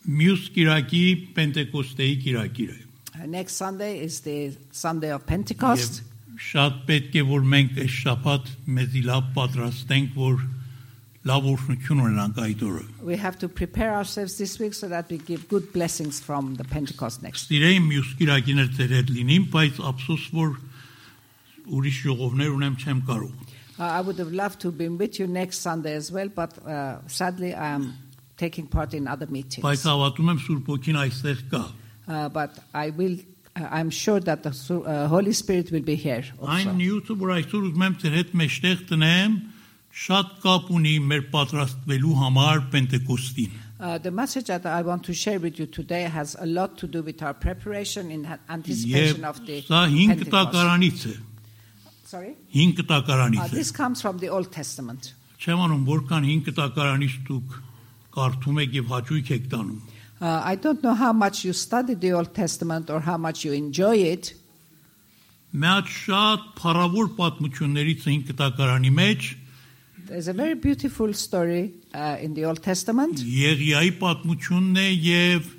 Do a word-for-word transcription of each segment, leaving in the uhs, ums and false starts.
Մյուս կիրակի Պենտեկոստեի կիրակիրը։ Next Sunday is the Sunday of Pentecost. Շատ պետք է որ մենք այս շաբաթ մեզի լավ պատրաստենք, որ լավ օրհնություն ունենանք այդ օրը։ We have to prepare ourselves this week so that we give good blessings from the Pentecost next. Սիրեի մյուս կիրակիներ ձեր հետ լինիմ, բայց ափսոս որ ուրիշ ժողովներ ունեմ չեմ կարող։ I would have loved to be with you next Sunday as well, but uh, sadly I am taking part in other meetings. Բայց հավատում եմ Սուրբ Հոգին այստեղ կա։ Uh, but I will, uh, I'm sure that the uh, Holy Spirit will be here also. Այն նյութը, որ այսօր ուզում եմ ձեր հետ մեջտեղ տնեմ, շատ կապ ունի մեր պատրաստվելու համար Պենտեկոստին։ Uh, the message that I want to share with you today has a lot to do with our preparation in anticipation of the Pentecost. Sorry? Uh, this comes from the Old Testament. Չեմ անում որքան հինգ տակարանից դուք կարդում եք եւ հաճույք եք տանում։ Uh, I don't know how much you study the Old Testament or how much you enjoy it. Մեծ շատ փառավոր պատմություններից հինգ տակարանի մեջ There's a very beautiful story uh, in the Old Testament. Եղիայի պատմությունն է եւ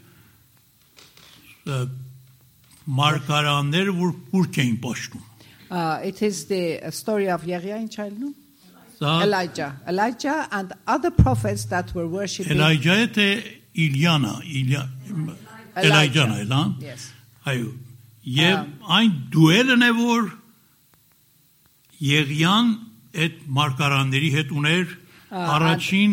մարգարաններ, որ կուրջ էին պաշտում։ Uh, it is the story of Yeria in child, no? Սա Elijah. Elijah and other prophets that were worshipping. Էլիջայը թե Իլիանա, Իլիա Էլիջան է, լա։ Yes. Այո։ Եվ այն դուելն է, որ Եղիան այդ մարգարանների հետ ուներ առաջին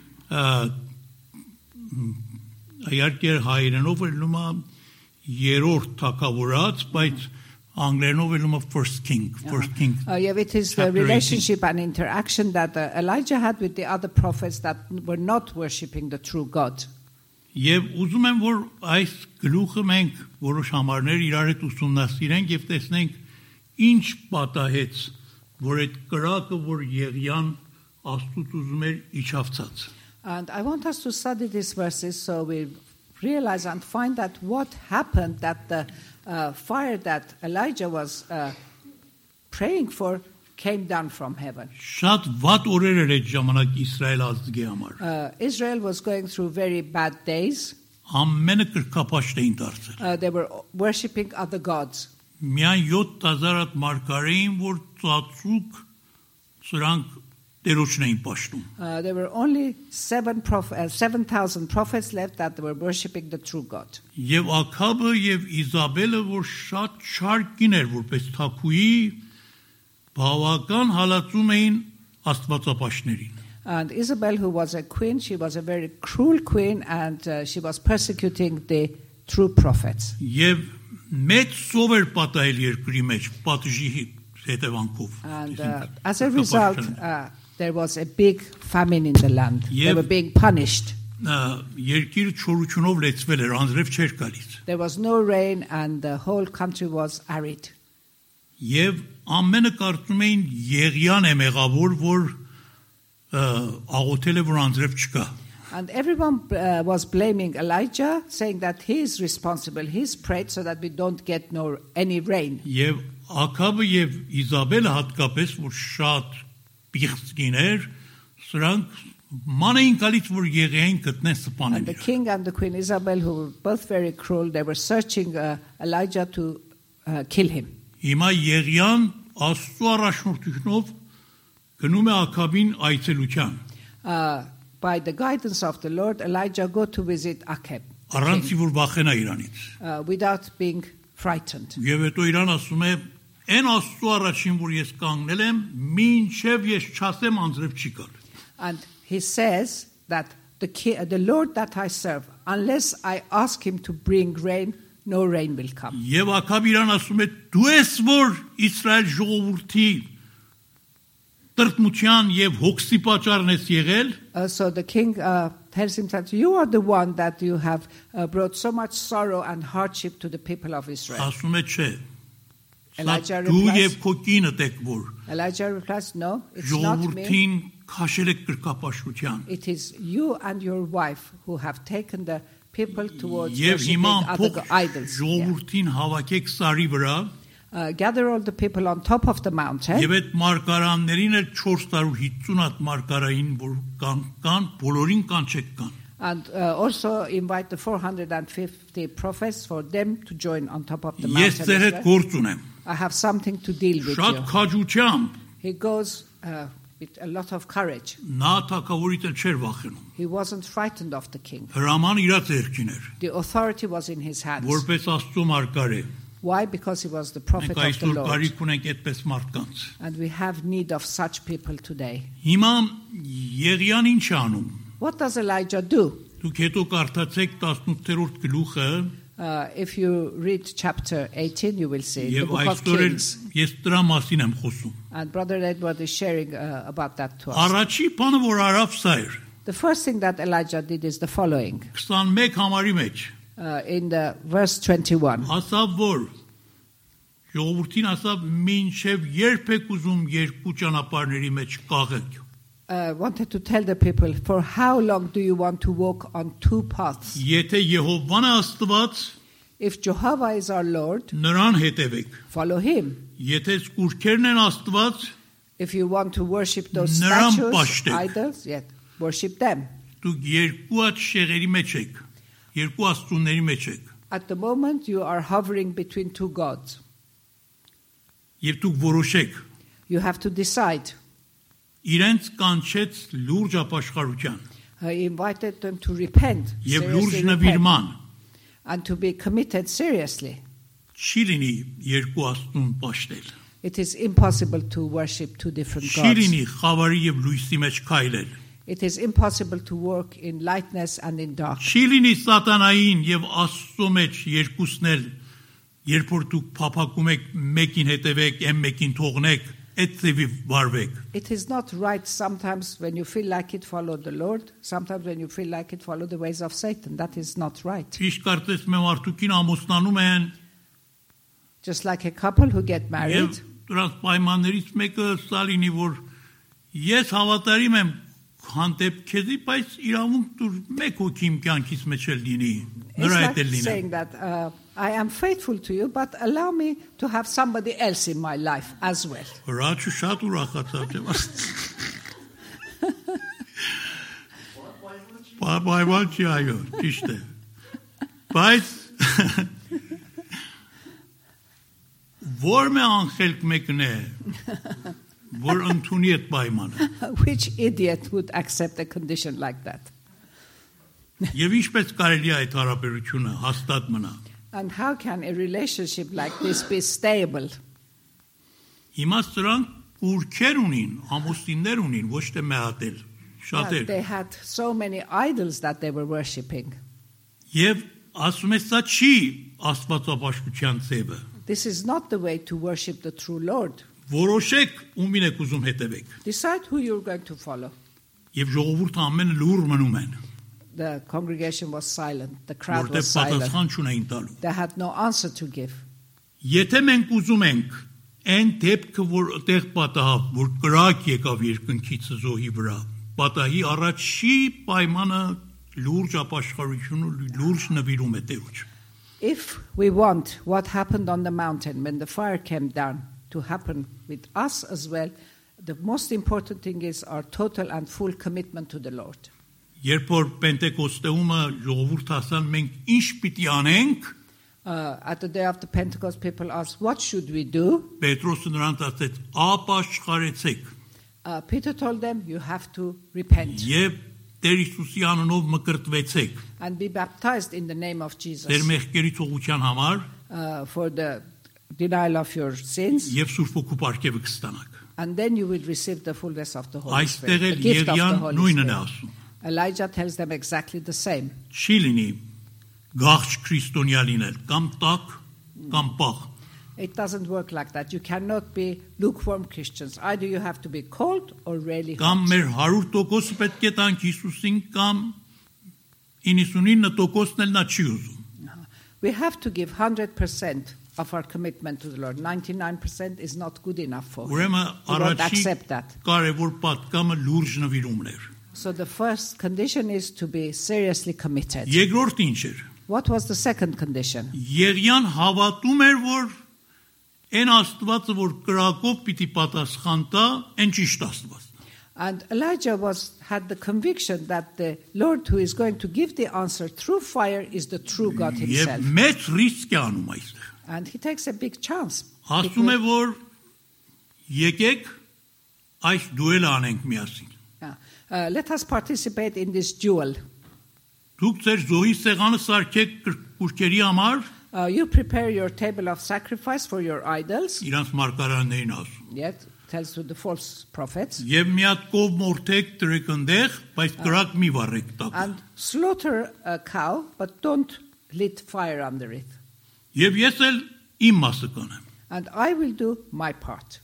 իհարկե հայերենով էլ նոմա երրորդ թագավորած, բայց անգլերենով էլ նոմա first king, first king. Uh, yeah, it is the relationship and interaction that uh, Elijah had with the other prophets that were not worshipping the true God. Եվ ուզում եմ, որ այս գլուխը մենք որոշ համարներ իրար հետ ուսումնասիրենք եւ տեսնենք ինչ պատահեց, որ այդ կրակը, որ Եղիան Աստծուց ուզում էր, իջավցած։ And I want us to study these verses so we realize and find that what happened, that the uh, fire that Elijah was uh, praying for came down from heaven. Շատ վատ օրեր էր այդ ժամանակ Իսրայել ազգի համար։ Uh, Israel was going through very bad days. Ամենը կրկապաշտ էին դարձել։ Uh, they were worshipping other gods. Միայն յոթ հազար հատ մարգարեին, որ ծածուկ սրանք Տերոջն էին պաշտում։ Uh, there were only seven prof- uh, seven thousand prophets left that were worshipping the true God. Եվ Աքաբը եւ Իզաբելը, որ շատ չար էր, որպես թագուհի, բավական հալածում էին աստվածապաշտներին։ And Isabel, who was a queen, she was a very cruel queen, and uh, she was persecuting the true prophets. Եվ մեծ սով էր պատահել երկրի մեջ պատժի հետևանքով։ And uh, as a result, uh, there was a big famine in the land. They were being punished. Երկիրը չորությունով լեցվել էր, անձրև չէր գալիս։ There was no rain, and the whole country was arid. Եվ ամենը կարծում էին Եղիան է մեղավոր, որ աղոթել է, որ անձրև չկա։ And everyone uh, was blaming Elijah, saying that he is responsible. He's prayed so that we don't get no any rain. Եվ Աքաբը եւ Իզաբելը հատկապես, որ շատ պիղծկիներ, սրանք ման էին գալիս, որ Եղիային գտնեն սպանեն։ And the king and the queen Isabel, who were both very cruel, they were searching uh, Elijah to uh, kill him. Հիմա Եղիան Աստծո առաջնորդությունով գնում է Աքաբին այցելության։ Uh, by the guidance of the Lord, Elijah go to visit Achab. Առանց որ վախենա իրանից։ Uh, without being frightened. Եվ հետո իրան ասում է, «Այն Աստծո առաջին, որ ես կանգնել եմ, մինչև ես չասեմ անձրև չի գալ»։ And he says that the ki- the Lord that I serve, unless I ask him to bring rain, no rain will come. Եվ Աքաբ իրան ասում է, «Դու ես որ Իսրայել ժողովրդի տրտմության եւ հոգսի պատճառն ես եղել»։ Uh, so the king uh, tells him that you are the one that you have uh, brought so much sorrow and hardship to the people of Israel. Ասում է, «Չէ»։ Elijah Դու replies, եւ քո կինդ եք որ Elijah replies, no, it's not me. ժողովրդին քաշել եք կրկապաշտության։ It is you and your wife who have taken the people towards Եվ worshiping հիմա other փոք idols. Yeah. ժողովրդին հավաքեք սարի վրա։ Uh, gather all the people on top of the mountain. Եվ այդ մարգարաններին էլ four hundred fifty հատ մարգարային որ կան, կան բոլորին կանչեք կան։ And uh, also invite the four hundred fifty prophets for them to join on top of the Ես mountain. ձեր հետ as well. գործ ունեմ։ I have something to deal with Շատ you. քաջությամբ He goes uh, with a lot of courage. նա թակավորից էլ չէր վախենում։ He wasn't frightened of the king. Հրաման իր ձեռքին էր, The authority was in his hands. որպես Աստծո մարգարե։ Why? Because he was the prophet Մենք of the այսօր Lord. կարիք ունենք այդպես մարդկանց։ And we have need of such people today. Հիմա Եղիան ինչ է անում։ What does Elijah do? Դուք հետո կարդացեք տասնութերորդ գլուխը Uh, if you read chapter eighteen, you will see the եւ book of այսօր էլ Kings. ես դրա մասին եմ խոսում։ And Brother Edward is sharing uh, about that to us. Առաջի բանը որ արավ սա էր։ The first thing that Elijah did is the following. քսանմեկ համարի մեջ Uh, in the verse twenty-one, ասավ որ ժողովրդին ասավ մինչև երբ եք ուզում երկու ճանապարհների մեջ կաղեք։ uh, wanted to tell the people, for how long do you want to walk on two paths? Եթե Եհովան է Աստված, If Jehovah is our Lord, նրան հետևեք։ follow him. Եթե սկուրքերն են Աստված, If you want to worship those Նրան statues, պաշտեք։ idols, yet worship them. դուք երկու հատ շեղերի մեջ եք, երկու աստծուների մեջ եք, At the moment, you are hovering between two gods. եւ դուք որոշեք։ You have to decide. Իրենց կանչեց լուրջ ապաշխարության He invited them to repent, եւ լուրջ seriously repent, նվիրման։ and to be committed seriously. Չի լինի երկու աստծուն պաշտել։ It is impossible to worship two different Չի gods. լինի խավարի եւ լույսի մեջ քայլել։ It is impossible to work in lightness and in dark. Չի լինի սատանային եւ Աստծո մեջ երկուսն էլ, երբ որ դուք փափակում եք մեկին հետևեք, այն մեկին թողնեք, այդ ծեվի վարվեք։ It is not right sometimes when you feel like it, follow the Lord. Sometimes when you feel like it, follow the ways of Satan. That is not right. Ճիշտ կարծես մեմ արդուկին ամուսնանում են Just like a couple who get եւ married, դրանց պայմաններից մեկը սա լինի, որ ես հավատարիմ եմ հանդեպ քեզի, բայց իրավունք դուր մեկ հոգի իմ կյանքից մեջ էլ լինի։ it's Նրա like հետ էլ լինի։ saying that uh, I am faithful to you, but allow me to have somebody else in my life as well. Հրաչը շատ ուրախացավ չէ՞։ Պայման չի այո, ճիշտ է։ Բայց որ մե անխելք մեկն է, որ ընդունի այդ պայմանը։ Which idiot would accept a condition like that? Եվ ինչպես կարելի է այդ հարաբերությունը հաստատ մնա։ And how can a relationship like this be stable? Հիմա սրանք ուրքեր ունին, ամուսիններ ունին, ոչ թե մեհատել, Yeah, շատեր։ they had so many idols that they were worshipping. Եվ ասում է սա չի աստվածապաշտության ձևը։ This is not the way to worship the true Lord. Որոշեք ումին եք ուզում հետևեք։ Decide who you're going to follow. Եվ ժողովուրդը ամենը լուր մնում են, The congregation was silent. The crowd որտեղ was silent. պատասխան չունեին տալու։ They had no answer to give. Եթե մենք ուզում ենք այն դեպքը, որ այդեղ պատահավ, որ կրակ եկավ երկնքից զոհի վրա, պատահի առաջի պայմանը լուրջ ապաշխարություն ու լուրջ նվիրում է Տերոջ։ If we want what happened on the mountain when the fire came down to happen with us as well, the most important thing is our total and full commitment to the Lord. Երբ որ Պենտեկոստեումը ժողովուրդ ասան մենք ինչ պիտի անենք, Uh, at the day of the Pentecost, people asked, what should we do? Պետրոսը նրանց ասեց. «Ապաշխարեցեք Uh, Peter told them, you have to repent եւ Տեր Հիսուսի անունով մկրտվեցեք and be baptized in the name of Տեր Jesus մեղքերի թողության համար uh, for the denial of your sins, եւ Սուրբ Հոգու պարգևը կստանաք»։ and then you will receive the fullness of the Holy Spirit, Այստեղ the էլ gift of the Եղիան Holy նույնն է Spirit. ասում։ Elijah tells them exactly the same. Չի լինի գաղջ քրիստոնյա լինել կամ տակ կամ պաղ։ It doesn't work like that. You cannot be lukewarm Christians. Either you have to be cold or really Կամ hot. մեր հարյուր տոկոս պետք է տանք Հիսուսին կամ իննսունինը տոկոսն էլ նա չի ուզում։ We have to give one hundred percent of our commitment to the Lord. ninety-nine percent is not good enough for him. Ուրեմն He won't առաջի accept that. կարևոր պատկամը լուրջ նվիրումն էր։ So the first condition is to be seriously committed. Երկրորդ ինչ էր։ What was the second condition? Եղիան հավատում էր, որ այն Աստվածը, որ կրակով պիտի պատասխան տա, այն ճիշտ Աստվածն է։ And Elijah was had the conviction that the Lord who is going to give the answer through fire is the true God Եվ himself. մեծ ռիսկ է անում այստեղ։ And he takes a big chance. Ասում է, որ եկեք այս դուելը անենք միասին։ Yeah. Uh, let us participate in this duel. Դուք ձեր զոհի սեղանը սարքեք կուրքերի համար, Uh, you prepare your table of sacrifice for your idols. իրանց մարգարաններին ասում։ Yet tells to the false prophets. Եվ մի հատ կով մորթեք դրեք ընդեղ, բայց կրակ մի վառեք տակ։ And slaughter a cow, but don't lit fire under it. Եվ ես էլ իմ մասը կանեմ։ And I will do my part.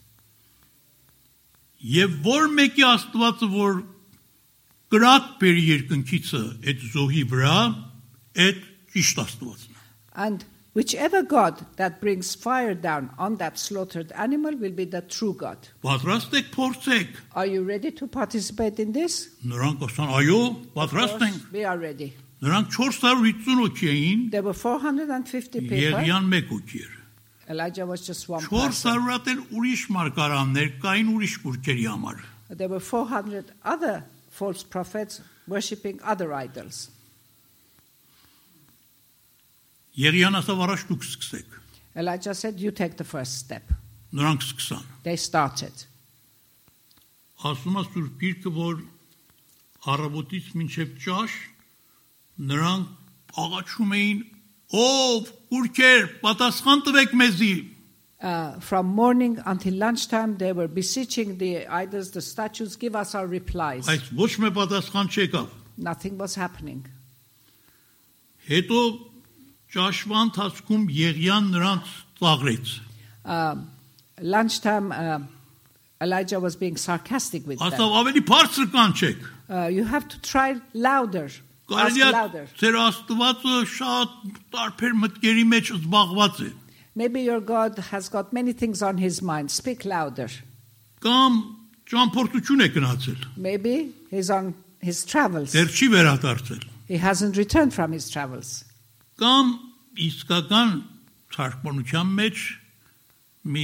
Եվ որ մեկի Աստվածը որ կրակ բերի երկնքիցը այդ զոհի վրա, այդ ճիշտ Աստվածն է։ And whichever God that brings fire down on that slaughtered animal will be the true God. Պատրաստ եք փորձեք։ Are you ready to participate in this? Նրանք ասան, այո, պատրաստ Of ենք։ course, we are ready. Նրանք four hundred fifty հոգի էին, There were four hundred fifty people. Եղիան մեկ հոգի էր։ Elijah was just one four person. hundred էլ ուրիշ մարգարաններ կային ուրիշ կուրքերի համար։ There were four hundred other false prophets worshipping other idols. Եղիան ասավ, առաջ դուք սկսեք։ Elijah said, you take the first step. Նրանք սկսան։ They started. Ասում է Սուրբ Գիրքը, որ առավոտից մինչև ճաշ նրանք աղաչում էին, ով կուրքեր, պատասխան տվեք մեզի։ Uh, from morning until lunchtime, they were beseeching the idols, the statues, give us our replies. Այս ոչ մի պատասխան չեկավ։ Nothing was happening. Հետո ճաշվա ընթացքում Եղիան նրանց ծաղրեց։ Um, lunchtime, uh, Elijah was being sarcastic with them. Ասավ ավելի բարձր կանչեք։ Uh, you have to try louder. Ask Կարելի է louder. ձեր Աստվածը շատ տարբեր մտքերի մեջ զբաղված է։ Maybe your God has got many things on his mind. Speak louder. Կամ ճամփորդություն է գնացել։ Maybe he's on his travels. Դեռ չի վերադարձել։ He hasn't returned from his travels. Կամ իսկական թարգմանության մեջ մի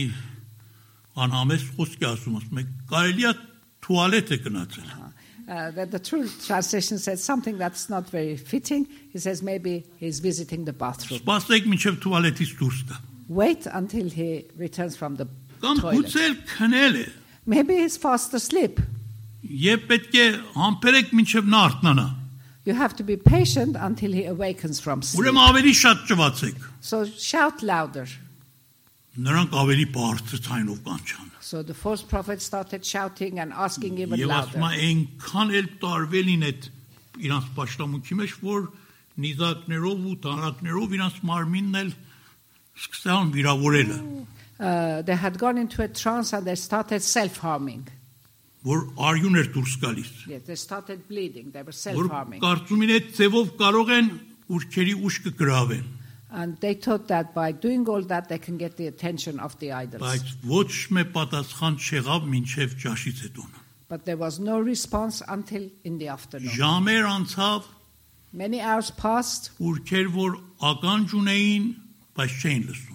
անհամեստ խոսք է ասում, ասում է կարելի է туалет է գնացել։ Uh, that the true translation says something that's not very fitting. He says maybe he's visiting the bathroom. Սպասեք մինչև туалетից դուրս գա։ Wait until he returns from the Կամ toilet. գուցե էլ քնել է։ Maybe he's fast asleep. Եվ պետք է համբերեք մինչև նա արթնանա։ You have to be patient until he awakens from sleep. Ուրեմն ավելի շատ ճվացեք։ So shout louder. Նրանք ավելի բարձր ցայնով կանչան։ So the false prophet started shouting and asking even Եվ ասում louder. է այնքան էլ տարվելին այդ իրանց պաշտամունքի մեջ, որ նիզակներով ու տարատներով իրանց մարմինն էլ սկսան վիրավորելը, Uh, they had gone into a trance and they started self-harming. որ արյուն էր դուրս գալիս։ Yes, they started bleeding. They were Որ self-harming. կարծում են այդ ձևով կարող են ուրքերի ուշքը գրավել, And they thought that by doing all that, they can get the attention of the idols. բայց ոչ մի պատասխան չեղավ մինչև ճաշից հետո։ But there was no response until in the afternoon. Ժամեր անցավ, Many hours passed. ուրքեր որ ականջ ունեին, բայց չէին լսում։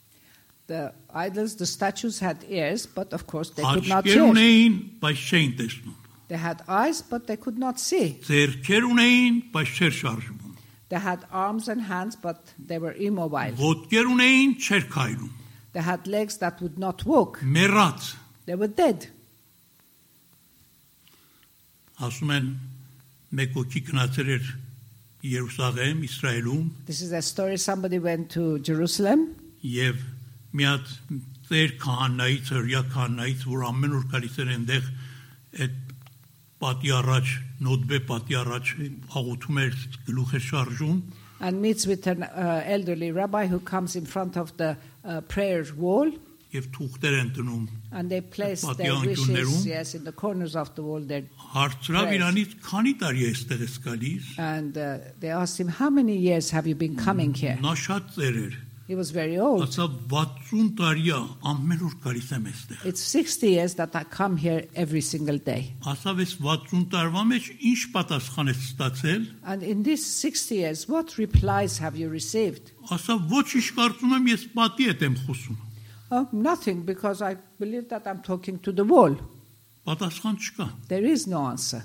The idols, the statues had ears, but of course they could not Աչքեր hear. ունեին, բայց չէին տեսնում։ They had eyes, but they could not see. Ձեռքեր ունեին, բայց չէր շարժվում։ They had arms and hands, but they were immobile. Ոտքեր ունեին, չէր քայլում։ They had legs that would not walk. Մեռած։ They were dead. Ասում են մեկ հոգի գնացել էր Երուսաղեմ, Իսրայելում, This is a story. Somebody went to Jerusalem, եւ մի հատ ծեր քահանայից, հրյա քահանայից, որ ամեն օր գալիս էր այնտեղ այդ պատի առաջ, նոդբե պատի առաջ աղոթում էր, գլուխ էր շարժում, and meets with an uh, elderly rabbi who comes in front of the uh, prayer wall, եւ թուղթեր են տնում։ and they place Պատի their wishes, անկյուններում yes, in the corners of the wall. Their, Հարցրավ Praise. իրանից քանի տարի է այստեղ ես գալիս։ and uh, they asked him, how many years have you been coming here? Նա շատ ծեր էր։ He was very old. Ասա վաթսուն տարի է ամեն օր գալիս եմ այստեղ։ It's sixty years that I come here every single day. Ասավ ես վաթսուն տարվա մեջ ինչ պատասխան ես ստացել։ And in these sixty years, what replies have you received? Ասա ոչինչ կարծում եմ ես պատի հետ եմ խոսում։ Oh, nothing, because I believe that I'm talking to the wall. Պատասխան չկա։ There is no answer.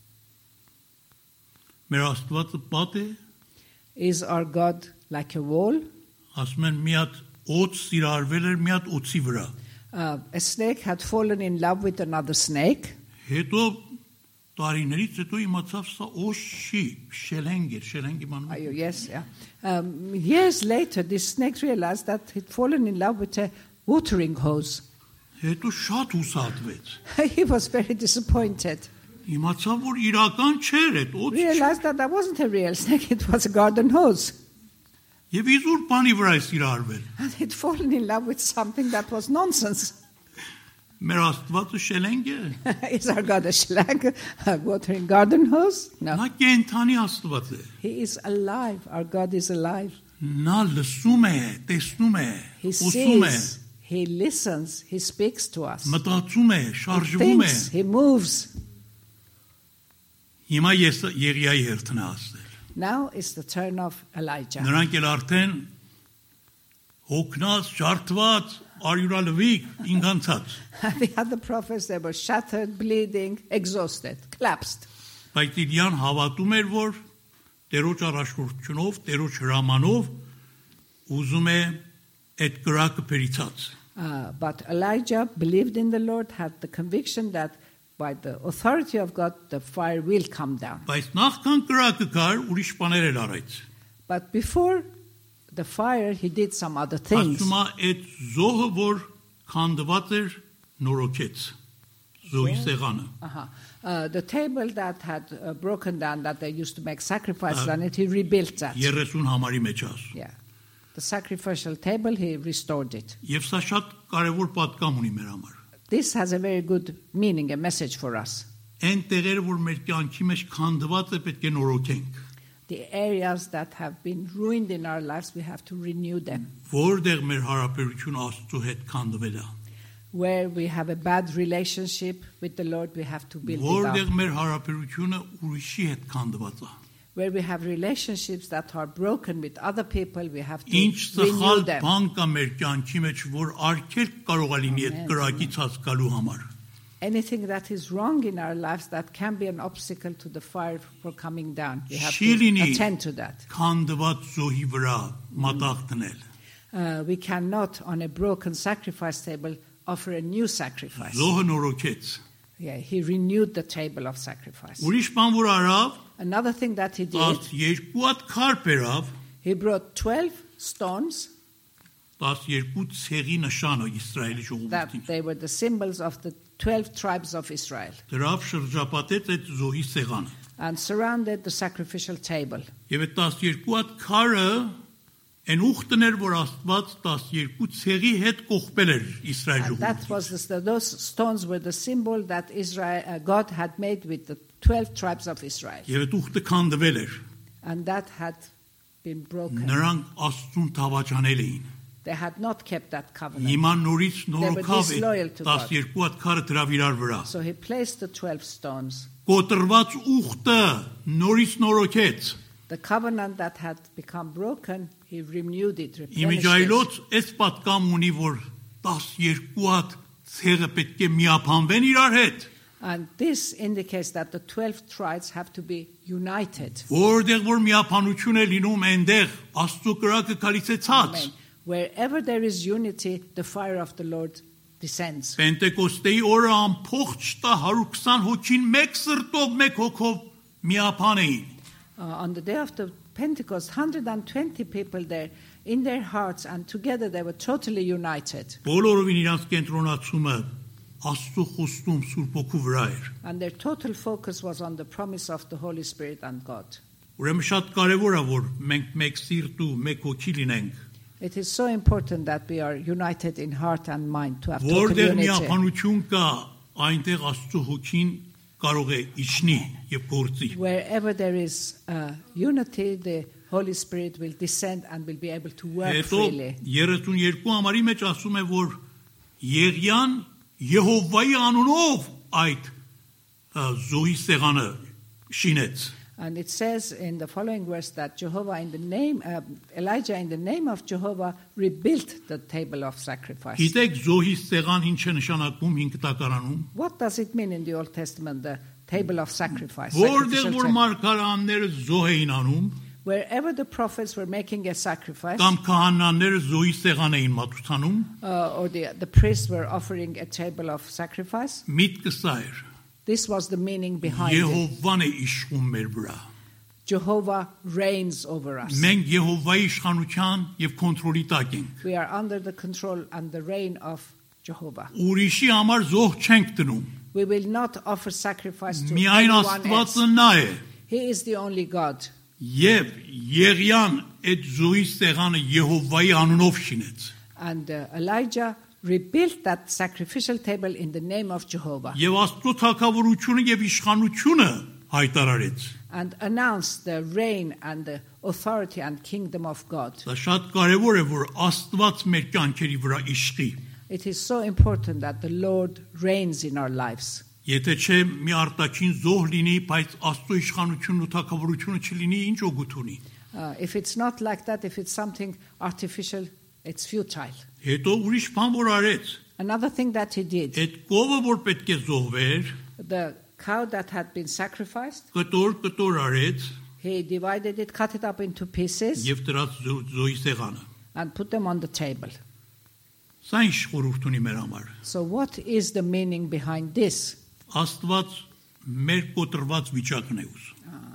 Մեր Աստվածը պատ է, Is our God like a wall? ասում են մի հատ օծ սիրարվել էր մի հատ օծի վրա։ Uh, a snake had fallen in love with another snake. Հետո տարիներից հետո իմացավ սա օծ չի, շելենք էր, շելենք իմանում։ Are you- Yes, yeah. Um, years later, this snake realized that he'd fallen in love with a watering hose. Հետո շատ հուսատվեց։ He was very disappointed. Իմացավ որ իրական չէր այդ օծ։ Realized that that wasn't a real snake, it was a garden hose. Եվ իզուր բանի վրա է սիրարվել։ And he'd fallen in love with something that was nonsense. Մեր Աստվածը շելենք է։ Is our God a schlag, a watering garden hose? No. Նա կենթանի Աստված է։ He is alive. Our God is alive. Նա լսում է, տեսնում է, He ուսում է, sees, he listens, he speaks to us. մտածում է, He շարժվում է։ thinks, he moves. Հիմա ես Եղիայի հերթն է ասել։ Now is the turn of Elijah. Նրանք էլ արդեն հոգնած, ջարդված, արյուրալվիկ, ինգանցած։ The other prophets, they were shattered, bleeding, exhausted, collapsed. Բայց Իլիան հավատում էր, որ Տերոջ առաջնորդությունով, Տերոջ հրամանով ուզում է այդ կրակը փերիցած։ Uh, but Elijah believed in the Lord, had the conviction that by the authority of God, the fire will come down. Բայց նախքան կրակը գար, ուրիշ բաներ էր արած։ But before the fire, he did some other things. Ասում է, այդ զոհը, որ քանդված էր, նորոգեց։ Զոհի սեղանը։ Uh-huh. Uh, the table that had uh, broken down, that they used to make sacrifices on it, he rebuilt that. երեսուն համարի մեջ ասում։ Yeah. The sacrificial table, he restored it. Եվ սա շատ կարևոր պատկամ ունի մեր համար։ This has a very good meaning, a message for us. Այն տեղերը, որ մեր կյանքի մեջ քանդված է, պետք է նորոգենք։ The areas that have been ruined in our lives, we have to renew them. Որտեղ մեր հարաբերությունը Աստծո հետ քանդվել է։ Where we have a bad relationship with the Lord, we have to build it Որտեղ up. մեր հարաբերությունը ուրիշի հետ քանդված է։ Where we have relationships that are broken with other people, we have to Ինչ renew սխալ them. բան կա մեր կյանքի մեջ, որ արգելք կարող է լինի այդ Amen. կրակից հասկալու համար։ Anything that is wrong in our lives that can be an obstacle to the fire for coming down, we have Չի to լինի attend to that. քանդված զոհի վրա մատաղ դնել։ Uh, we cannot, on a broken sacrifice table, offer a new sacrifice. Զոհը նորոգեց։ Yeah, he renewed the table of sacrifice. Ուրիշ բան որ արավ, Another thing that he did, տասներկու հատ քար բերավ, he brought twelve stones տասներկու ցեղի նշանը Իսրայելի that ժողովրդին։ they were the symbols of the twelve tribes of Israel Դրավ շրջապատեց այդ զոհի սեղանը։ and surrounded the sacrificial table. Եվ այդ տասներկու հատ քարը այն ուխտն էր, որ Աստված տասներկու ցեղի հետ կողպել էր Իսրայել And that ժողովրդին։ was the, those stones were the symbol that Israel, uh, God had made with the twelve tribes of Israel. Եվ այդ ուխտը քանդվել էր։ And that had been broken. Նրանք Աստծուն թավաճանել էին։ They had not kept that covenant. Հիմա նորից նորոգավ disloyal այդ to God. տասներկու հատ քարը դրավ իրար վրա։ So he placed the twelve stones. Կոտրված ուխտը նորից նորոգեց։ The covenant that had become broken, he renewed it, replenished it. Իմիջայլոց այս պատկամ ունի, որ տասներկու հատ ցեղը պետք է միապանվեն իրար հետ։ And this indicates that the twelve tribes have to be united. Որտեղ որ միապանություն է լինում, այնտեղ Աստծո կրակը քալիցեցած։ Amen. Wherever there is unity, the fire of the Lord descends. Պենտեկոստեի օրը ամփոխ չտա one hundred twenty հոգին մեկ սրտով, մեկ հոգով միապան էին։ Uh, on the day of the Pentecost, one hundred twenty people there, in their hearts and together they were totally united. Բոլորովին իրանց կենտրոնացումը Աստծո խոստում Սուրբ Հոգու վրա էր։ And their total focus was on the promise of the Holy Spirit and God. Ուրեմն շատ կարևոր է, որ մենք մեկ սիրտ ու մեկ հոգի լինենք։ It is so important that we are united in heart and mind to have total Որտեղ unity. միապանություն կա, այնտեղ Աստծո հոգին կարող է իջնի եւ գործի։ Wherever there is uh, unity, the Holy Spirit will descend and will be able to work Հետո freely. thirty-two համարի մեջ ասում է, որ Եղիան Եհովայի անունով այդ ա, զոհի սեղանը շինեց։ And it says in the following verse that Jehovah in the name, uh, Elijah in the name of Jehovah rebuilt the table of sacrifice. Գիտեք զոհի սեղան ինչ է նշանակում հին կտակարանում։ What does it mean in the Old Testament, the table of sacrifice? Որտեղ sacrificial որ table? մարգարանները զոհ էին անում, Wherever the prophets were making a sacrifice, կամ քահանաները զոհի սեղան էին մատուցանում, uh, or the, the priests were offering a table of sacrifice, միտքը սա էր. this was the meaning behind it. Եհովան է իշխում մեր վրա։ Jehovah reigns over us. Մենք Եհովայի իշխանության եւ կոնտրոլի տակ ենք։ We are under the control and the reign of Jehovah. Ուրիշի համար զոհ չենք դնում։ We will not offer sacrifice to Միայն anyone else. Աստվածը նա է։ He is the only God. Եվ Եղիան այդ զոհի սեղանը Եհովայի անունով շինեց։ And uh, Elijah rebuilt that sacrificial table in the name of Jehovah Եվ Աստծո թագավորությունը եւ իշխանությունը հայտարարեց։ and announced the reign and the authority and kingdom of God. Դա շատ կարեւոր է, որ Աստված մեր կյանքերի վրա իշխի։ It is so important that the Lord reigns in our lives. Եթե չէ մի արտաքին զոհ լինի, բայց Աստծո իշխանությունն ու թագավորությունը չլինի, ինչ օգուտ ունի։ Uh, if it's not like that, if it's something artificial, it's futile. Հետո ուրիշ բան որ արեց, Another thing that he did, այդ կովը որ պետք է զոհվեր, the cow that had been sacrificed, կտոր կտոր արեց he divided it, cut it up into pieces, եւ դրած զոհի սեղանը։ and put them on the table. Սա ինչ խորհուրդ ունի մեր համար։ So what is the meaning behind this? Աստված մեր կոտրված վիճակն է ուզում։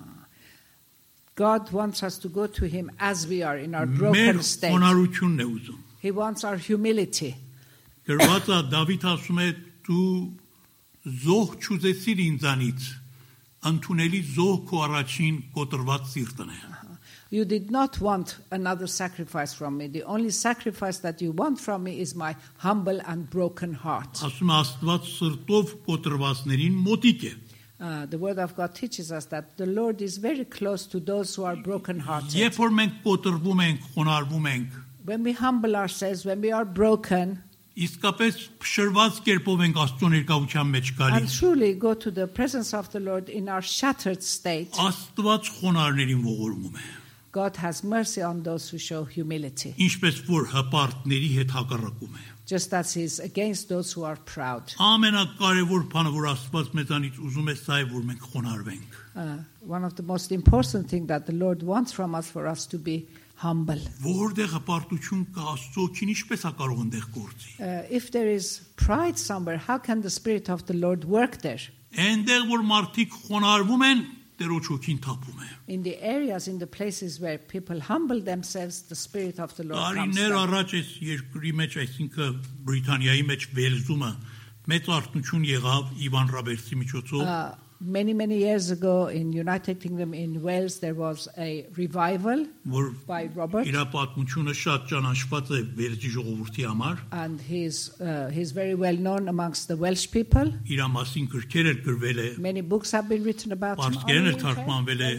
God wants us to go to him as we are in our Մեր broken state. խոնարհությունն է ուզում։ He wants our humility. Գրված է Դավիթ ասում է դու զոհ չուզեցիր ինձանից, ընդունելի զոհ քո առաջին կոտրված սիրտն է։ You did not want another sacrifice from me. The only sacrifice that you want from me is my humble and broken heart. Ասում է Աստված սրտով կոտրվածներին մոտիկ է։ Uh, the word of God teaches us that the Lord is very close to those who are broken-hearted. Երբ որ մենք կոտրվում ենք, խոնարհվում ենք, When we humble ourselves, when we are broken, իսկապես փշրված կերպով ենք Աստծո ներկայության մեջ and գալիս։ truly go to the presence of the Lord in our shattered state, Աստված խոնարհներին ողորմում է։ God has mercy on those who show humility, Ինչպես որ հպարտների հետ հակառակում է։ just as he is against those who are proud. Ամենակարևոր բանը, որ Աստված մեզանից ուզում է, սա է, որ մենք խոնարհվենք։ Uh, one of the most important things that the Lord wants from us for us to be humble. Որտեղ հպարտություն կա, Աստծո ոգին ինչպես է կարող այնտեղ գործի։ Uh, if there is pride somewhere, how can the Spirit of the Lord work there? Այնտեղ որ մարդիկ խոնարհվում են, Տերոջ ոգին թափում է։ In the areas, in the places where people humble themselves, the Spirit of the Lord comes Տարիներ down. առաջ այս երկրի մեջ, այսինքն Բրիտանիայի մեջ վերզումը մեծ արտություն եղավ Իվան Ռաբերտսի միջոցով։ Uh, many, many years ago in United Kingdom, in Wales, there was a revival Որ by Robert, իր պատմությունը շատ ճանաչված է Վելսի ժողովրդի համար, and he's, uh, he's very well known amongst the Welsh people. իր մասին գրքեր էլ գրվել է, Many books have been written about him. Պարսկերեն էլ թարգմանվել է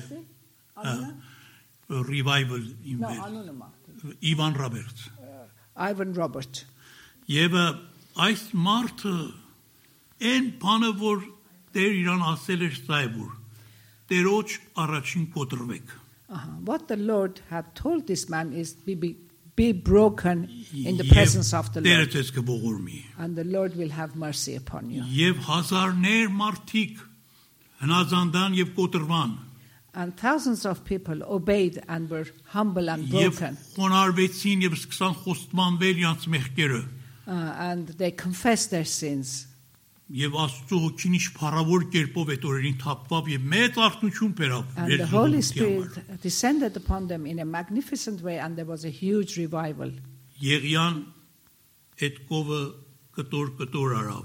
Revival in No, Wales, Anunama. Իվան Ռաբերտս։ Ivan Robert. Եվ այս մարդը այն բանը, որ Տեր իրան ասել էր, սա է, որ Տերոջ առաջին կոտրվեք։ Uh-huh. What the Lord had told this man is be, be, be broken in the presence of the Տերը Lord, ձեզ կողորմի։ and the Lord will have mercy upon you. Եվ հազարներ մարդիկ հնազանդան եւ կոտրվան։ And thousands of people obeyed and were humble and Եվ broken. խոնարհվեցին եւ սկսան խոստմանվել իրաց մեղքերը։ Uh, and they confessed their sins. Եվ Աստծո հոգին ինչ փառավոր կերպով այդ օրերին թափվավ եւ մեծ արթնություն բերավ։ And the Holy Spirit descended upon them in a magnificent way, and there was a huge revival. Եղիան այդ կովը կտոր կտոր արավ։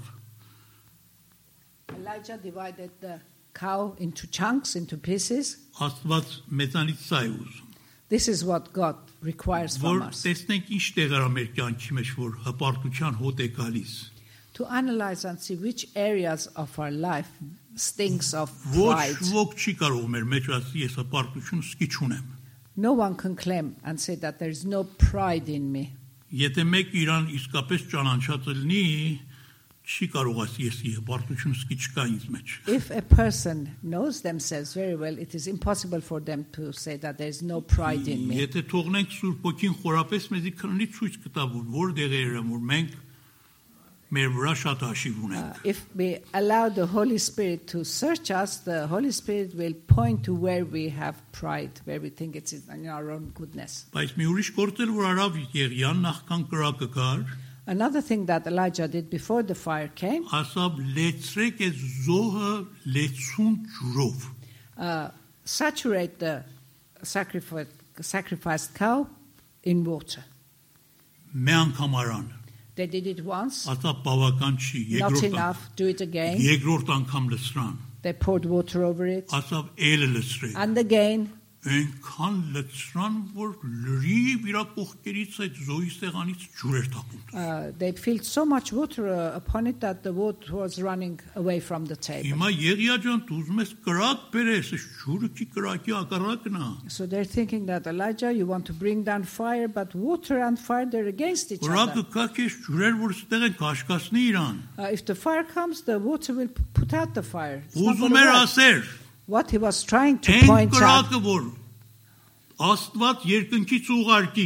Elijah divided the cow into chunks, into pieces. Աստված մեծանից սա է ուզում։ This is what God requires from Որ us. տեսնենք ինչ տեղ արա մեր կյանքի մեջ, որ հպարտության հոտ է գալիս։ To analyze and see which areas of our life stinks of Ոչ pride. ոք չի կարող մեր մեջ ասի ես հպարտություն սկի չունեմ։ No one can claim and say that there is no pride in me. Եթե մեկ իրան իսկապես ճանաչած լինի, չի կարող ասի ես հպարտությունս კი չկա ինձ մեջ։ If a person knows themselves very well, it is impossible for them to say that there is no pride in me. Եթե թողնենք Սուրբ Ոգին խորապես մեզի քննի ցույց կտա որ որ դեղերը որ մենք մեր վրա շատ հաշիվ Uh, ունենք։ if we allow the Holy Spirit to search us, the Holy Spirit will point to where we have pride, where we think it's in our own goodness. Բայց մի ուրիշ գործ էլ որ արավ Եղիան նախքան կրակը կար, Another thing that Elijah did before the fire came, ասավ լեցրեք այս զոհը լեցուն ջուրով։ uh, saturate the sacrifice, sacrificed cow in water. Մի անգամ արան։ They did it once, Ասա բավական չի, not երկրորդ enough, do it again. երկրորդ անգամ լցրան։ They poured water over it, Ասավ էլը լցրեք։ and again, Այնքան լցրան որ լրիվ իր կողքերից այդ զոհի սեղանից ջուրեր թափում։ uh, they filled so much water uh, upon it that the water was running away from the table. Հիմա Եղիա ջան, դու ուզում ես կրակ բերես, այս ջուրը չի կրակի ակառակն է։ So they're thinking that Elijah, you want to bring down fire, but water and fire, they're against each Կրակը other. կա քեզ ջուրեր որ ստեղ են կաշկասնի իրան։ Uh, if the fire comes, the water will p- put out the fire. It's not Ուզում gonna էր work. ասեր, What he was trying to այն point out, կրակը որ Աստված երկնքից ուղարկի,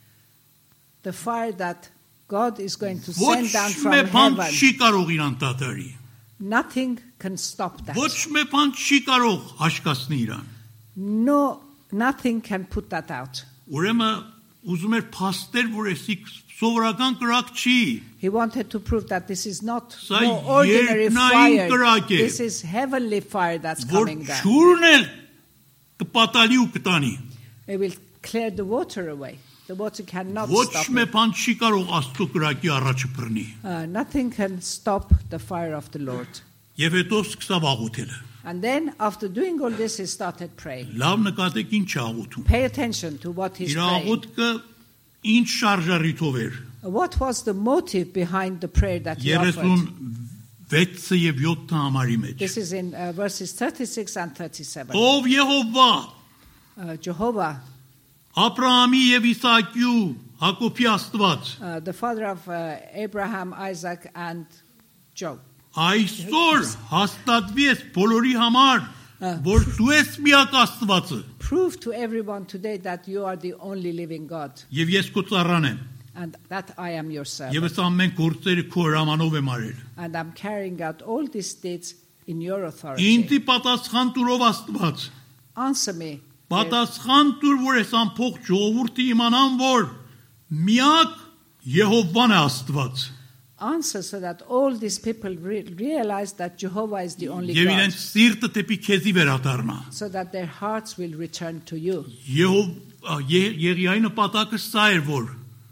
the fire that God is going to ոչ send down from մի բան heaven, չի կարող իրան տատարի։ nothing can stop that. Ոչ մի բան չի կարող հաշկասնի իրան։ No, nothing can put that out. Ուրեմն ուզում էր փաստեր, որ էսի սովորական կրակ չի։ He wanted to prove that this is not Սա no ordinary երկնային fire. կրակ է, This is heavenly fire that's որ coming down. ջուրն էլ կպատալի ու կտանի։ It will clear the water away. The water cannot Ոչ stop մի it. բան չի կարող Աստծո կրակի առաջը բռնի։ Uh, nothing can stop the fire of the Lord. Եվ հետո սկսավ աղոթելը։ And then, after doing all this, he started praying. Լավ նկատեք ինչ է աղոթում։ Pay attention to what he's Իր praying. աղոթքը ինչ շարժառիթով էր։ What was the motive behind the prayer that he offered? երեսունվեց եւ յոթ համարի մեջ։ This is in uh, verses thirty-six and thirty-seven. Ով Եհովա, Uh, Jehovah, Աբրահամի եւ Իսահակի ու Հակոբի Աստված, uh, the father of uh, Abraham, Isaac, and Job. այսօր հաստատվի ես բոլորի համար, որ դու ես միակ Աստվածը, Prove to everyone today that you are the only living God եւ ես քո ծառան եմ։ and that I am your servant. Եվ ես ամեն գործերը քո հրամանով եմ արել։ And I'm carrying out all these deeds in your authority. Ինձի պատասխան տուրով Աստված, Answer me. պատասխան տուր, որ ես ամփոխ ժողովուրդը իմանան, որ միակ Եհովան է Աստված։ Answer so that all these people re- realize that Jehovah is the only Եվ God. իրենց սիրտը դեպի քեզի վերադառնա։ So that their hearts will return to you. Եհով Եղիայի նպատակը սա էր, որ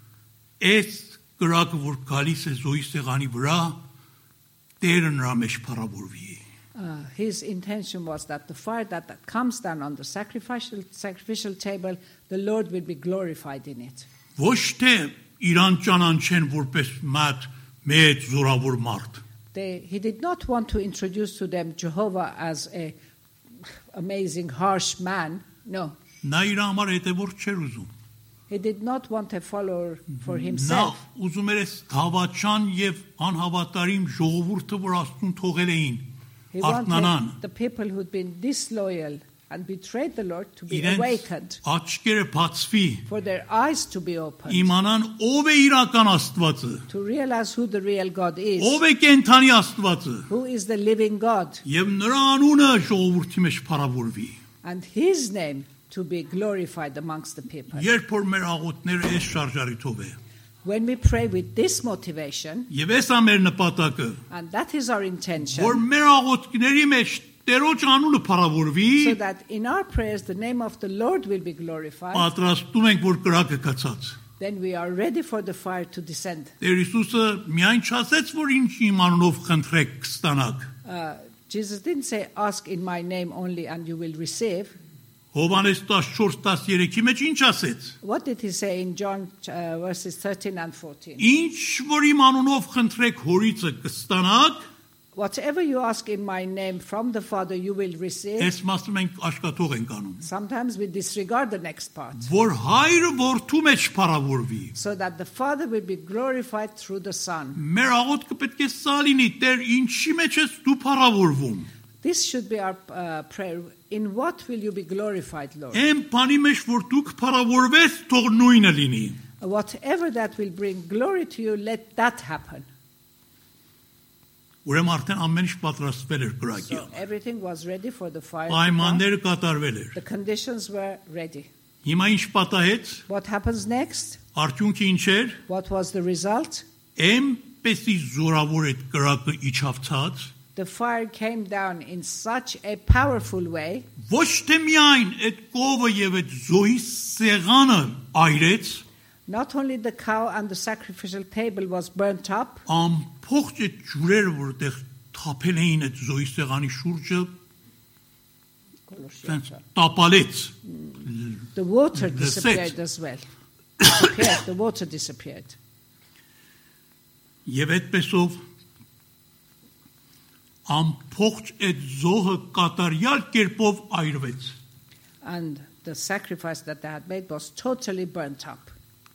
այս կրակը որ գալիս է զոհի սեղանի վրա, Տերը նրա մեջ փառավորվի։ Uh, his intention was that the fire that, that comes down on the sacrificial, sacrificial table, the Lord will be glorified in it. Ոչ թե իրան ճանաչեն որպես մատ մեծ զորավոր մարդ։ They, he did not want to introduce to them Jehovah as a amazing, harsh man. No. Նա իր համար հետևորդ չէր ուզում։ He did not want a follower for Նա himself. ուզում էր դավաճան եւ անհավատարիմ ժողովուրդը, որ Աստծուն թողել էին, He արթնանան։ wanted the people who'd been disloyal and betrayed the Lord to be Իրենց awakened, աչքերը բացվի, for their eyes to be opened, իմանան ով է իրական Աստվածը, to realize who the real God is, ով է կենթանի Աստվածը, who is the living God, եւ նրա անունը ժողովրդի մեջ փառավորվի։ and his name to be glorified amongst the people. Երբ որ մեր աղոթները այս շարժարիթով է, When we pray with this motivation, եւ այս է մեր նպատակը, and that is our intention, որ մեր աղոթքների մեջ Տերոջ անունը փառավորվի, so that in our prayers the name of the Lord will be glorified, պատրաստում ենք որ կրակը կացած։ then we are ready for the fire to descend. Տեր Հիսուսը միայն չասեց, որ ինչ իմ անունով խնդրեք կստանաք։ Uh, Jesus didn't say, ask in my name only and you will receive. Հովհաննես տասնչորս տասներեքի մեջ ինչ ասեց։ What did he say in John uh, verses thirteen and fourteen? Ինչ որ իմ անունով խնդրեք հորիցը կստանաք, whatever you ask in my name from the Father, you will receive. Այս մասը մենք աշկատող ենք անում։ Sometimes we disregard the next part. Որ հայրը որդու մեջ փառավորվի։ So that the Father will be glorified through the Son. Մեր աղոթքը պետք է սա լինի, Տեր, ինչի մեջ ես դու փառավորվում։ This should be our uh, prayer. In what will you be glorified, Lord? Այն բանի մեջ որ դուք փառավորվես, թող նույնը լինի։ Whatever that will bring glory to you, let that happen. Ուրեմն արդեն ամեն ինչ պատրաստվել էր կրակի So համար։ everything was ready for the fire. to come. Պայմանները կատարվել էր։ The conditions were ready. Հիմա ինչ պատահեց։ What happens next? Արդյունքը ինչ էր։ What was the result? Էնպեսի զորավոր այդ կրակը իջավցած, The fire came down in such a powerful way. ոչ թե միայն այդ կովը եւ այդ զոհի սեղանը այրեց, Not only the cow and the sacrificial table was burnt up, ամբողջ այդ ջուրերը որտեղ թափել էին այդ զոհի սեղանի շուրջը, ցած տապալեց։ the water The disappeared set. as well. Disappeared. The water disappeared. Եվ այդպեսով ամբողջ այդ զոհը կատարյալ կերպով այրվեց։ And the sacrifice that they had made was totally burnt up.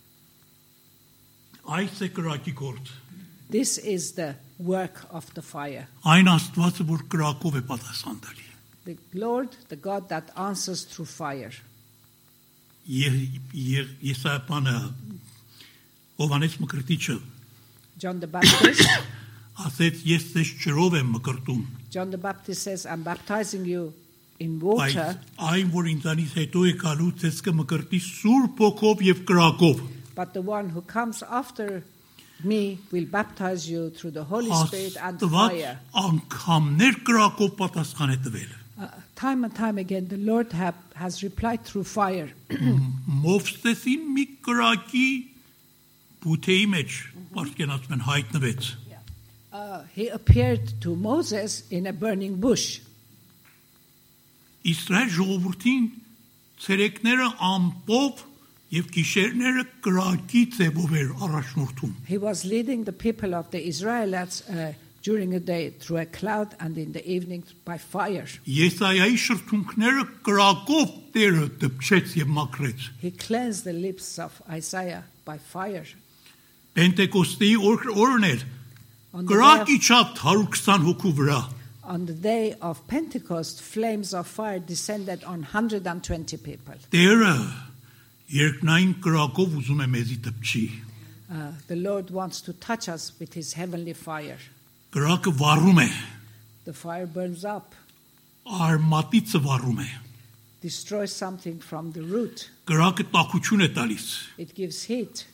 Այս է կրակի գործ։ This is the work of the fire. Այն Աստվածը, որ կրակով է պատասխան տալի։ The Lord, the God that answers through fire. Եսայապանը Հովհաննես Մկրտիչը John the Baptist, ասեց ես ձեզ ջրով եմ մկրտում, John the Baptist says, I'm baptizing you in բայց water, այն որ ինձանից հետո է գալու ձեզ կմկրտի Սուրբ Հոգով եւ կրակով։ but the one who comes after me will baptize you through the Holy Spirit and Աստված fire. անգամներ կրակով պատասխան է տվել։ Uh, time and time again, the Lord have, has replied through fire. Մովսեսին մի կրակի բութեի մեջ պարզկենացմեն հայտնվեց։ Uh, he appeared to Moses in a burning bush. Իսրայել ժողովրդին ցերեկները ամպով եւ գիշերները կրակի ծեվով էր առաջնորդում։ He was leading the people of the Israelites uh, during the day through a cloud and in the evening by fire. Եսայայի շրթունքները կրակով Տերը դպչեց եւ մաքրեց։ He cleansed the lips of Isaiah by fire. Պենտեկոստեի օրն էր On the, կրակ day իջավ one hundred twenty հոգու վրա։ of, on the day of Pentecost, flames of fire descended on one hundred twenty people. Տերը երկնային կրակով ուզում է մեզի դպչի։ Uh, the Lord wants to touch us with his heavenly fire. Կրակը վառում է, The fire burns up, արմատիցը վառում է։ destroys something from the root. Կրակը տաքություն է տալիս։ It gives heat.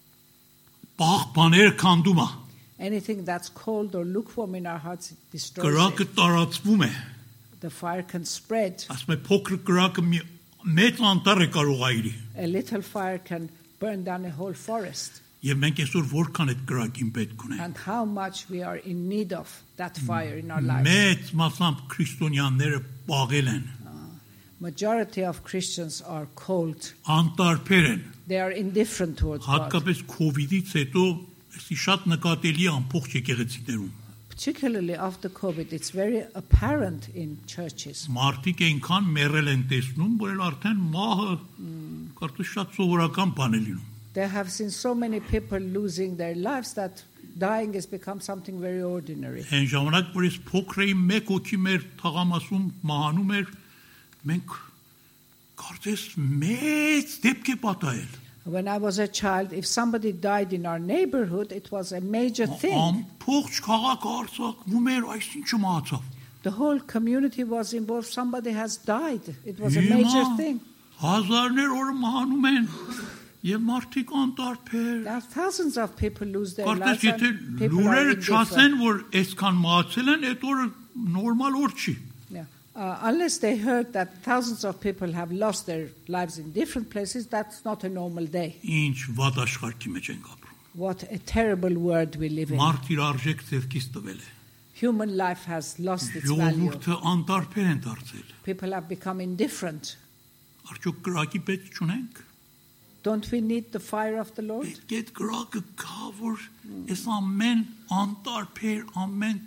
Բաղ բաները քանդում է։ Anything that's cold or lukewarm in our hearts, it destroys Կրակը it. տարածվում է։ The fire can spread. Ասում է փոքր կրակը մի մեծ անտառ է կարող այրի։ A little fire can burn down a whole forest. Եվ մենք այսօր որքան այդ կրակին պետք ունենք։ And how much we are in need of that fire in our lives. Մեծ մասամբ քրիստոնյաները պաղել են, Majority of Christians are cold. անտարբեր են։ They are indifferent towards God. Հատկապես COVID-ից հետո էսի շատ նկատելի է ամբողջ եկեղեցիներում։ Particularly after COVID, it's very apparent in churches. Մարդիկ այնքան մեռել են տեսնում, որ էլ արդեն մահը կարծես շատ սովորական բան է լինում։ They have seen so many people losing their lives that dying has become something very ordinary. Այն ժամանակ, որ ես փոքր էի, մեկ հոգի մեր թաղամասում մահանում էր, մենք կարծես մեծ դեպք է պատահել։ When I was a child, if somebody died in our neighborhood, it was a major thing. Ամբողջ քաղաքը արձակվում էր, այսինչը մահացավ։ The whole community was involved. Somebody has died. It was a Հիմա major thing. հազարներ օրը մահանում են եւ մարդիկ անտարբեր։ There are thousands of people lose their Կարծես lives եթե and people are լուրերը indifferent. չասեն, որ այսքան մահացել են, այդ օրը նորմալ օր չի։ Yeah. Uh, unless they heard that thousands of people have lost their lives in different places, that's not a normal day. Ինչ վատ աշխարհի մեջ ենք ապրում։ What a terrible world we live in. Մարդ իր արժեք ձեռքից տվել է։ Human life has lost its value. Ժողովուրդը անտարբեր են դարձել։ People have become indifferent. Արդյոք կրակի պետք չունենք։ Don't we need the fire of the Lord? Պետք է կրակը գա, որ այս ամեն անտարբեր, ամեն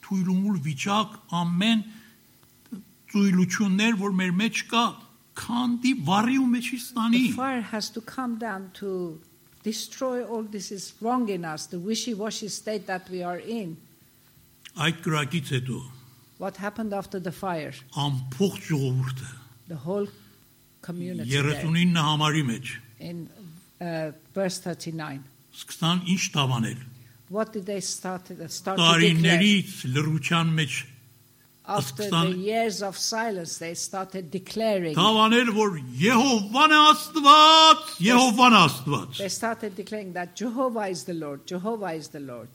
թույլումուլ վիճակ, ամեն ծույլություններ, որ մեր մեջ կա, քանդի վառի ու մեջի ստանի։ The fire has to come down to destroy all this is wrong in us, the wishy-washy state that we are in. Այդ կրակից հետո What happened after the fire? ամբողջ ժողովուրդը The whole community there, երեսունինը համարի մեջ in uh, verse thirty-nine. սկսան ինչ տավանել։ What did they start, start to declare? Տարիներից լռության մեջ After the years of silence, they started declaring. տավանել, որ Եհովան է Աստված, Եհովան է Աստված։ They started declaring that Jehovah is the Lord, Jehovah is the Lord.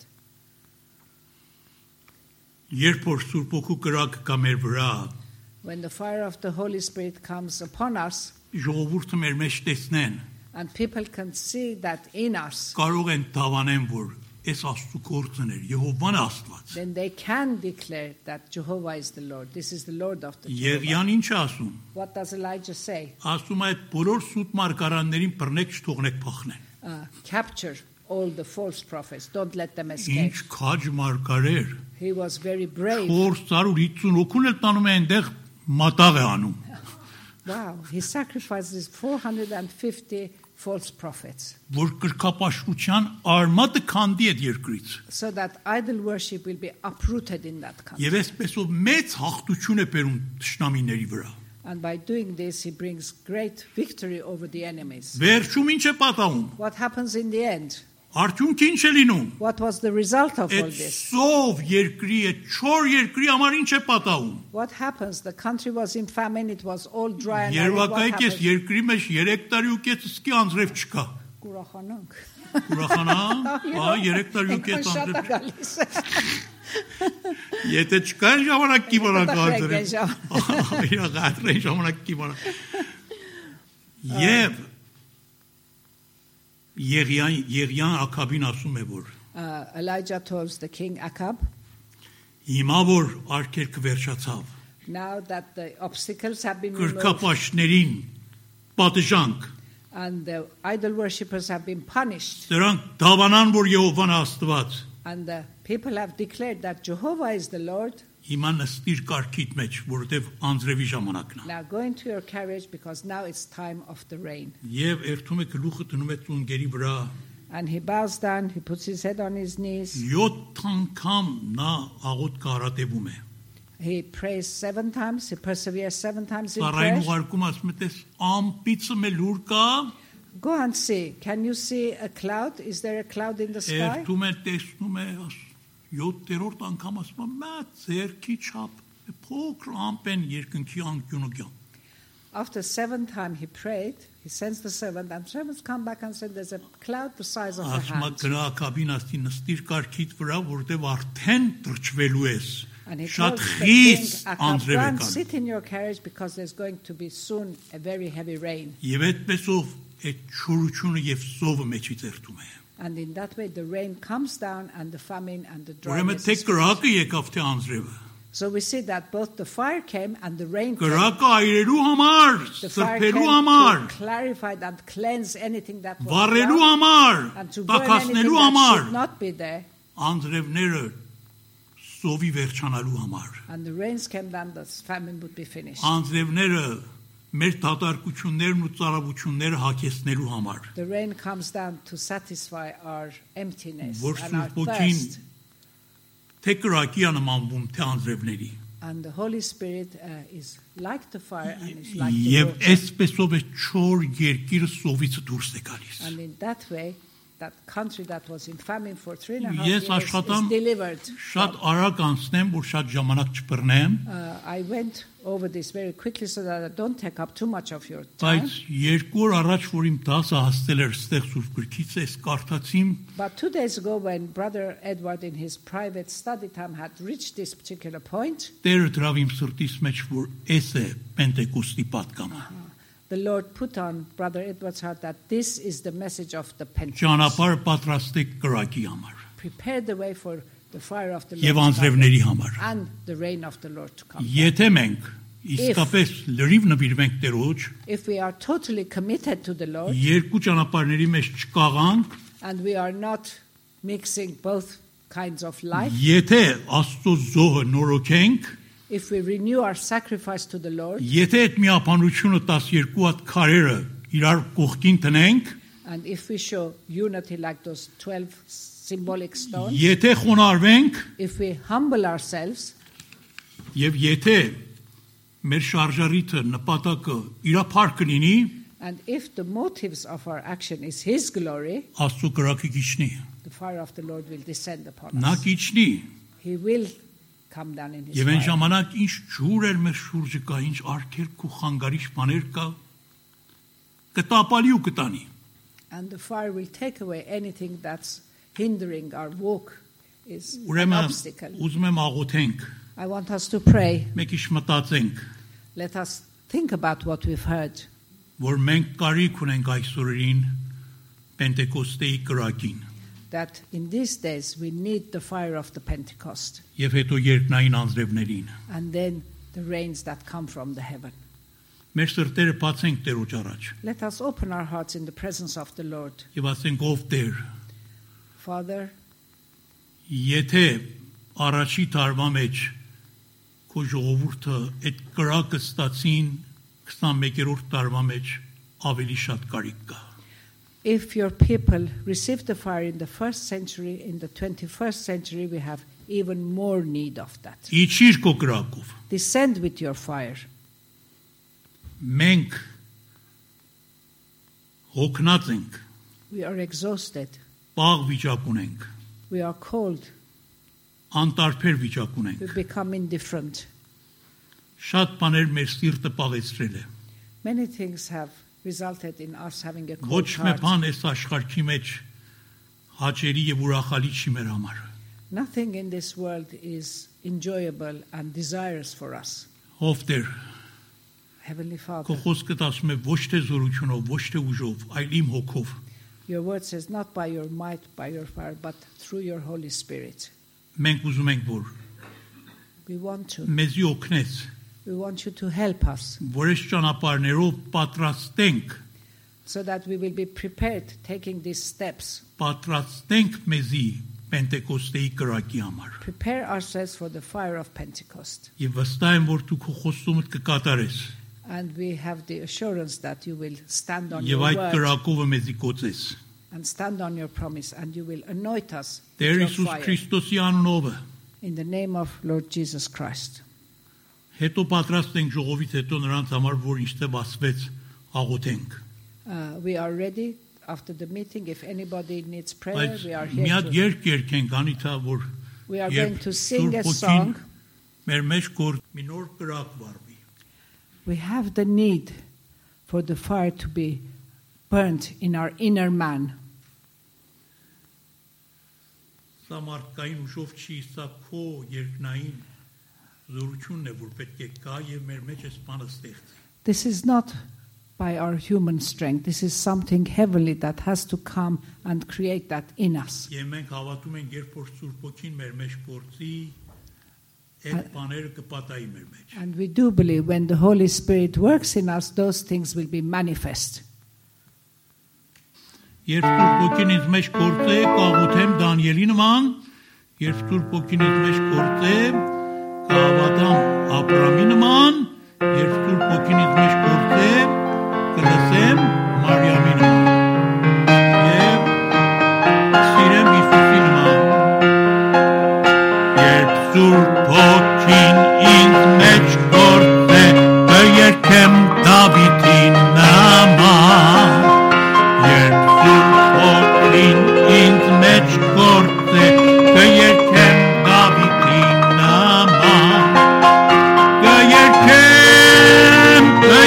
Երբ որ Սուրբ Հոգու կրակը կա մեր վրա, When the fire of the Holy Spirit comes upon us, ժողովուրդը մեր մեջ տեսնեն, and people can see that in us, կարող են տավանեն, որ այս Աստծո գործն է, Եհովան է Աստված։ then they can declare that Jehovah is the Lord. This is the Lord of the Jehovah. Եղիան ինչ է ասում։ What does Elijah say? Ասում է այդ բոլոր սուտ մարգարաններին բռնեք չթողնեք փախնեն։ Uh, capture all the false prophets. Don't let them escape. Ինչ քաջ մարգարեր։ He was very brave. four fifty օքուն էլ տանում է այնտեղ մատաղ է անում։ Wow, he sacrifices four hundred fifty false prophets Որ կրկապաշտության արմատը քանդի այդ երկրից։ so that idol worship will be uprooted in that country. Եվ այսպեսով մեծ հաղթություն է բերում թշնամիների վրա։ And by doing this, he brings great victory over the enemies. Վերջում ինչ է պատահում։ What happens in the end? Արդյունքը ինչ է լինում։ What was the result of all Այդ this? սով երկրի, այդ չոր երկրի համար ինչ է պատահում։ What happens? The country was in famine, it was all dry and arid. What Երևակայք ես happened? երկրի մեջ երեք տարի ու կես սկի անձրև չկա։ Կուրախանանք։ Ուրախանա, հա, երեք տարի ու կես Շատ անձրև։ գալիս է։ Եթե չկա այն ժամանակ կիմանա Տխրեք այն անձրև։ Իրակ ադրեն ժամանակ կիմանա։ Եվ Եղիան Եղիան Աքաբին ասում է, որ Uh, Elijah tells the king Achab, հիմա որ արկելքը վերջացավ, now that the obstacles have been removed կրկապաշտներին պատժանք, and the idol worshippers have been punished, դրանք դավանան, որ Եհովան է Աստված, and the people have declared that Jehovah is the Lord, հիմա նստիր կարգիդ մեջ, որովհետև անձրևի ժամանակն է։ now go into your carriage because now it's time of the rain. Եվ երթում է գլուխը դնում է ծունգերի վրա, And he bows down, he puts his head on his knees, յոթ անգամ նա աղոտ կարատևում է։ he prays seven times, he perseveres seven times in Սարային prayer. ուղարկում ասում է, տես ամպիցը մե լուր կա, Go and see. Can you see a cloud? Is there a cloud in the sky? երթում է, տեսնում է, յոթերորդ անգամ ասում է, մա ձերքի չափ, փոքր ամպ են երկնքի անկյունը կան։ After seven times he prayed, he sends the servant, and servants come back and said, there's a cloud the size of a Ասում է hand. գնա ակաբին ասի նստիր կարգիդ վրա, որտեվ արդեն թրջվելու ես։ And he Շատ told the խիստ king, Achab, անձրև go է and կան։ sit in your carriage because there's going to be soon a very heavy rain. Եվ այդպեսով այդ չորությունը եւ սովը մեջից երթում է։ And in that way the rain comes down and the famine and the Ուրեմն dryness. թե is- կրակը եկավ թե անձրևը։ So we see that both the fire came and the rain came. Կրակը այրելու համար, The fire սրբելու came համար, to clarify and cleanse anything that was վառելու wrong համար, and to burn anything տաքացնելու that համար, should not be there. անձրևները սովի վերջանալու համար։ And the rains came down, the famine would be finished. Անձրևները մեր դատարկություններն ու ծարավությունները հագեցնելու համար։ The rain comes down to satisfy our emptiness Որ and our Սուրբ Ոգին thirst. թե կրակի անմանվում, թե անձրևների։ And the Holy Spirit uh, is like the fire and is like the Եվ water. այսպեսով է չոր երկիրը սովից դուրս է գալիս։ And in that way, that country that was in famine for three and a half Ես years աշխատամ is delivered. շատ արագ անցնեմ, որ շատ ժամանակ չբռնեմ, Uh, I went over this very quickly so that I don't take up too much of your time. բայց երկու օր առաջ, որ իմ դասը հասել էր ստեղ Սուրբ Գրքից, ես կարդացիմ But two days ago, when Brother Edward in his private study time had reached this particular point, Տերը դրավ իմ սրտիս մեջ, որ էս է Պենտեկոստի պատգամը։ the Lord put on Brother Edward's heart that this is the message of the Pentecost. Ճանապարհը պատրաստեք կրակի համար Prepare the way for the fire of the եւ Lord to come անձրևների համար։ and the rain of the Lord to come. Եթե մենք իսկապես լրիվ նվիրվենք Տերոջ, If we are totally committed to the Lord երկու ճանապարհների մեջ չկաղանք, and we are not mixing both kinds of life, եթե Աստծո զոհը նորոգենք, if we renew our sacrifice to the Lord, եթե այդ միապանությունը տասներկու հատ քարերը իրար կողքին տնենք, and if we show unity like those twelve symbolic stones, եթե խոնարհվենք, if we humble ourselves, եւ եթե մեր շարժարիթը նպատակը իրափառք լինի, and if the motives of our action is His glory, Աստծո կրակը գիչնի, the fire of the Lord will descend upon նա us. գիչնի, He will come down in His եւ այն fire. ժամանակ ինչ ջուր էր մեր շուրջը կա, ինչ արգելք ու խանգարիչ բաներ կա, կտապալի ու կտանի։ And the fire will take away anything that's hindering our walk, is an Ուրեմն obstacle. ուզում եմ աղոթենք, I want us to pray. մեկ իշ մտածենք, Let us think about what we've heard. որ մենք կարիք ունենք այսօրին Պենտեկոստեի կրակին, That in these days we need the fire of the Pentecost եւ հետո երկնային անձրևներին։ and then the rains that come from the heaven. Մեր սրտերը բացենք Տերոջ առաջ Let us open our hearts in the presence of the Lord. եւ ասենք ով Տեր, Father, եթե առաջի տարվա մեջ քո ժողովուրդը այդ կրակը ստացին քսանմեկերորդ տարվա մեջ ավելի շատ կարիք կա։ if your people received the fire in the first century, in the twenty-first century, we have even more need of that. Իջիր քո կրակով։ Descend with your fire. Մենք հոգնած ենք, We are exhausted. պաղ վիճակ ունենք, We are cold. անտարբեր վիճակ ունենք։ We become indifferent. Շատ բաներ մեր սիրտը պաղեցրել է։ Many things have resulted in us having a Ոչ cold մի heart. բան այս աշխարհի մեջ հաճելի եւ ուրախալի չի մեր համար։ Nothing in this world is enjoyable and desirous for us. Ով Տեր, Heavenly քո Father, խոսքդ ասում է ոչ թե զորությունով, ոչ թե ուժով, այլ իմ հոգով։ your word says not by your might, by your fire, but through your Holy Spirit. Մենք ուզում ենք, որ We want to. մեզի օգնես, We want you to help us որ այս ճանապարհներով պատրաստենք, so that we will be prepared taking these steps. պատրաստենք մեզի Պենտեկոստեի կրակի համար։ Prepare ourselves for the fire of Pentecost. Եվ վստահ եմ, որ դու քո խոստումդ կկատարես, And we have the assurance that you will stand on եւ your այդ word կրակովը մեզի կոծես։ and stand on your promise, and you will anoint us with Տեր your Հիսուս fire. Քրիստոսի անունով In the name of Lord Jesus Christ. հետո պատրաստ ենք ժողովից հետո նրանց համար, որ ինչտեղ ասվեց, աղոթենք։ Uh, we are ready after the meeting. If anybody needs prayer, Բայց we are մի here. հատ To, երկ երկենք, անիթա, որ we are երբ going to sing Սուրբ a Ոգին song. մեր մեջ կոր մի նոր կրակ վառվի։ We have the need for the fire to be burnt in our inner man. Սա մարդկային ուժով չի, սա քո երկնային զորությունն է, որ պետք է կա եւ մեր մեջ այս բանը ստեղծի։ This is not by our human strength. This is something heavenly that has to come and create that in us. Եվ մենք հավատում ենք, երբ որ Սուրբ Ոգին մեր մեջ գործի, այդ բաները կպատայի մեր մեջ։ And we do believe when the Holy Spirit works in us, those things will be manifest. Երբ Սուրբ Ոգին ինձ մեջ գործե, կաղոթեմ Դանիելի նման, երբ Սուրբ Ոգին ինձ մեջ գործե, կհավատամ Աբրամի նման, երբ Սուրբ Ոգին ինձ մեջ գործե, կլսեմ Մարիամի նման։ Եվ սիրեմ Հիսուսի նման։ Երբ Սուրբ Ոգին ինձ մեջ գործե, կերքեմ Դավիթի նման։ Երբ Սուրբ Ոգին ինձ մեջ գործե, կերքեմ Դավիթի նման։ Կերքեմ,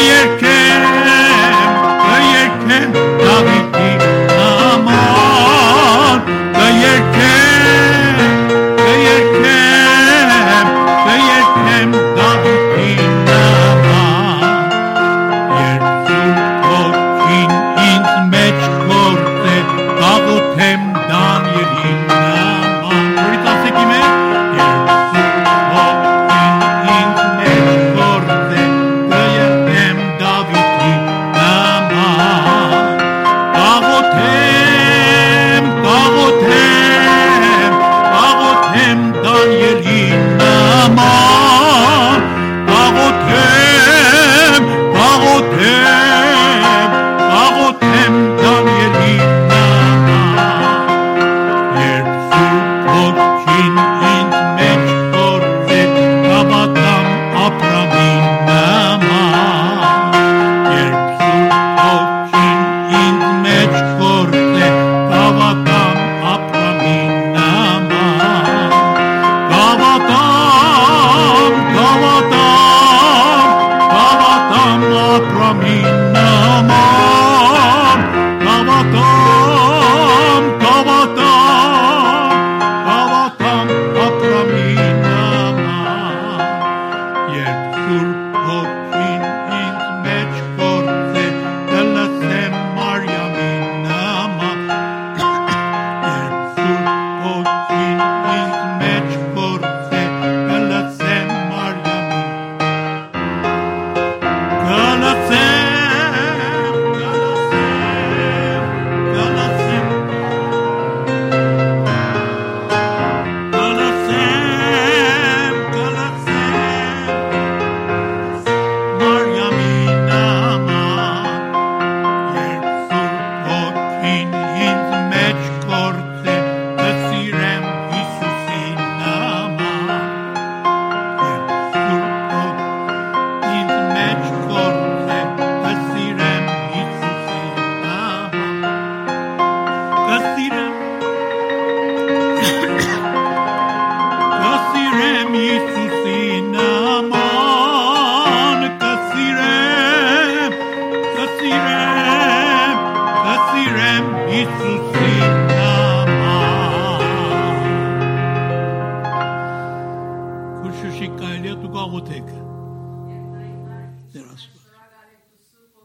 Gavatam apraminama. Gavatam, Gavatam, Gavatam apraminama. Gavatam, Gavatam, Gavatam apraminama. Yet surpochin in mech forze della sem Mariaminama. Yet surpochin in mech forze della sem Mariaminama. Della sem, della sem, della sem, della sem, della sem. Mariaminama, Jersur Potin in mech korte, Vesirem Isusinama. Jersur Potin mech korte, Vesirem Isusinama. Vesirem, Vesirem Isusinama. Kasirem, Kasirem, Kasirem, Isusinama. Kurşu şikayet tu gavutek. Teraz.